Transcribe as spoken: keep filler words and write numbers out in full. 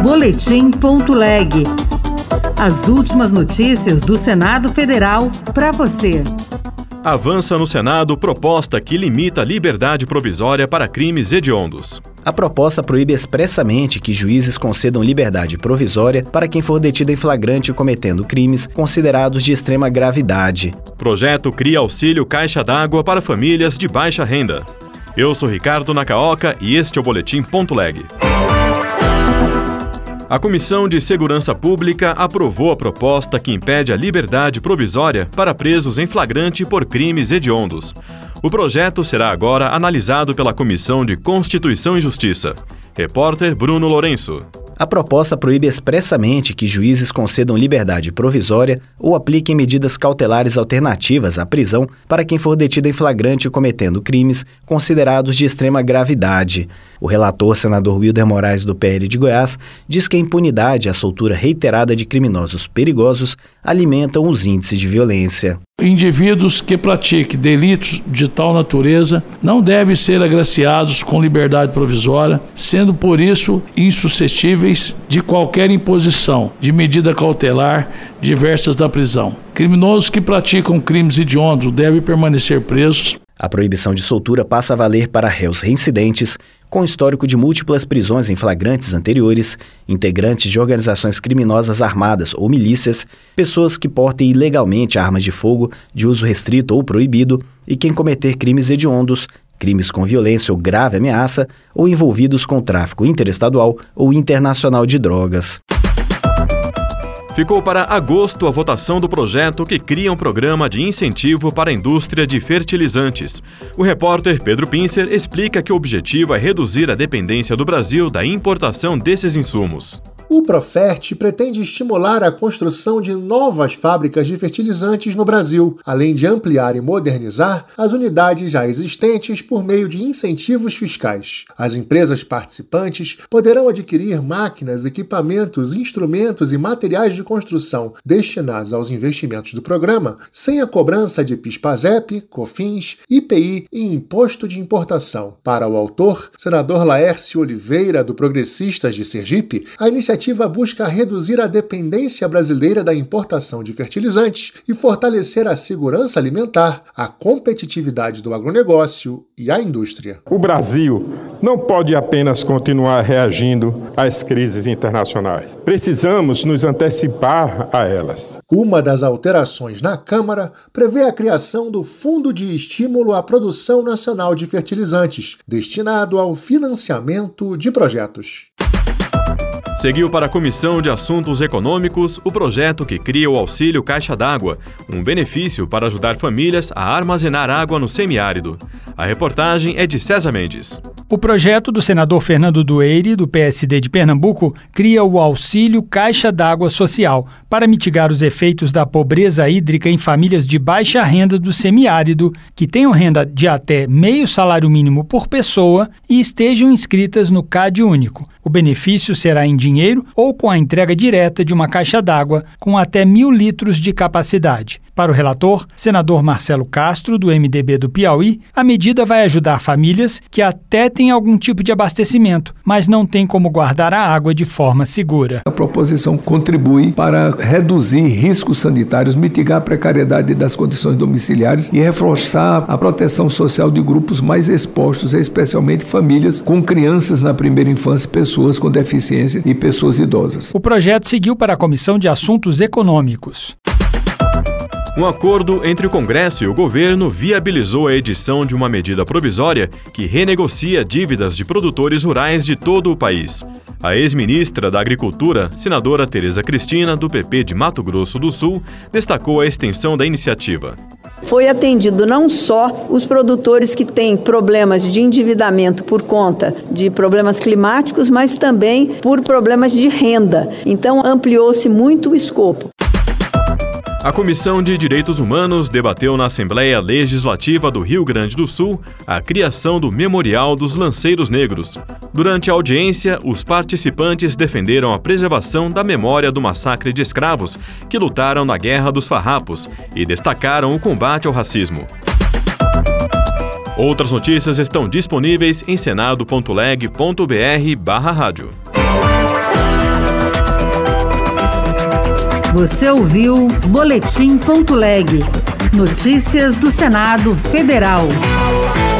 Boletim.leg. As últimas notícias do Senado Federal para você. Avança no Senado proposta que limita a liberdade provisória para crimes hediondos. A proposta proíbe expressamente que juízes concedam liberdade provisória para quem for detido em flagrante cometendo crimes considerados de extrema gravidade. O projeto cria auxílio caixa d'água para famílias de baixa renda. Eu sou Ricardo Nakaoka e este é o Boletim.leg. A Comissão de Segurança Pública aprovou a proposta que impede a liberdade provisória para presos em flagrante por crimes hediondos. O projeto será agora analisado pela Comissão de Constituição e Justiça. Repórter Bruno Lourenço. A proposta proíbe expressamente que juízes concedam liberdade provisória ou apliquem medidas cautelares alternativas à prisão para quem for detido em flagrante cometendo crimes considerados de extrema gravidade. O relator, senador Wilder Moraes, do P L de Goiás, diz que a impunidade e a soltura reiterada de criminosos perigosos alimentam os índices de violência. Indivíduos que pratiquem delitos de tal natureza não devem ser agraciados com liberdade provisória, sendo por isso insuscetíveis de qualquer imposição de medida cautelar diversas da prisão. Criminosos que praticam crimes hediondos devem permanecer presos. A proibição de soltura passa a valer para réus reincidentes, com histórico de múltiplas prisões em flagrantes anteriores, integrantes de organizações criminosas armadas ou milícias, pessoas que portem ilegalmente armas de fogo de uso restrito ou proibido e quem cometer crimes hediondos, crimes com violência ou grave ameaça ou envolvidos com tráfico interestadual ou internacional de drogas. Ficou para agosto a votação do projeto que cria um programa de incentivo para a indústria de fertilizantes. O repórter Pedro Pincer explica que o objetivo é reduzir a dependência do Brasil da importação desses insumos. O Profert pretende estimular a construção de novas fábricas de fertilizantes no Brasil, além de ampliar e modernizar as unidades já existentes por meio de incentivos fiscais. As empresas participantes poderão adquirir máquinas, equipamentos, instrumentos e materiais de construção destinados aos investimentos do programa, sem a cobrança de PIS/PASEP, COFINS, I P I e Imposto de Importação. Para o autor, senador Laércio Oliveira, do Progressistas de Sergipe, a iniciativa A iniciativa busca reduzir a dependência brasileira da importação de fertilizantes e fortalecer a segurança alimentar, a competitividade do agronegócio e a indústria. O Brasil não pode apenas continuar reagindo às crises internacionais. Precisamos nos antecipar a elas. Uma das alterações na Câmara prevê a criação do Fundo de Estímulo à Produção Nacional de Fertilizantes, destinado ao financiamento de projetos. Seguiu para a Comissão de Assuntos Econômicos o projeto que cria o auxílio caixa d'água, um benefício para ajudar famílias a armazenar água no semiárido. A reportagem é de César Mendes. O projeto do senador Fernando Dueire, do P S D de Pernambuco, cria o auxílio caixa d'água social para mitigar os efeitos da pobreza hídrica em famílias de baixa renda do semiárido que tenham renda de até meio salário mínimo por pessoa e estejam inscritas no C A D Único. O benefício será em dinheiro ou com a entrega direta de uma caixa d'água com até mil litros de capacidade. Para o relator, senador Marcelo Castro, do M D B do Piauí, a medida vai ajudar famílias que até têm algum tipo de abastecimento, mas não têm como guardar a água de forma segura. A proposição contribui para reduzir riscos sanitários, mitigar a precariedade das condições domiciliares e reforçar a proteção social de grupos mais expostos, especialmente famílias com crianças na primeira infância, pessoas com deficiência e pessoas idosas. O projeto seguiu para a Comissão de Assuntos Econômicos. Um acordo entre o Congresso e o governo viabilizou a edição de uma medida provisória que renegocia dívidas de produtores rurais de todo o país. A ex-ministra da Agricultura, senadora Tereza Cristina, do P P de Mato Grosso do Sul, destacou a extensão da iniciativa. Foi atendido não só os produtores que têm problemas de endividamento por conta de problemas climáticos, mas também por problemas de renda. Então, ampliou-se muito o escopo. A Comissão de Direitos Humanos debateu na Assembleia Legislativa do Rio Grande do Sul a criação do Memorial dos Lanceiros Negros. Durante a audiência, os participantes defenderam a preservação da memória do massacre de escravos que lutaram na Guerra dos Farrapos e destacaram o combate ao racismo. Outras notícias estão disponíveis em senado ponto leg ponto br barra rádio. Você ouviu Boletim Ponto Leg. Notícias do Senado Federal.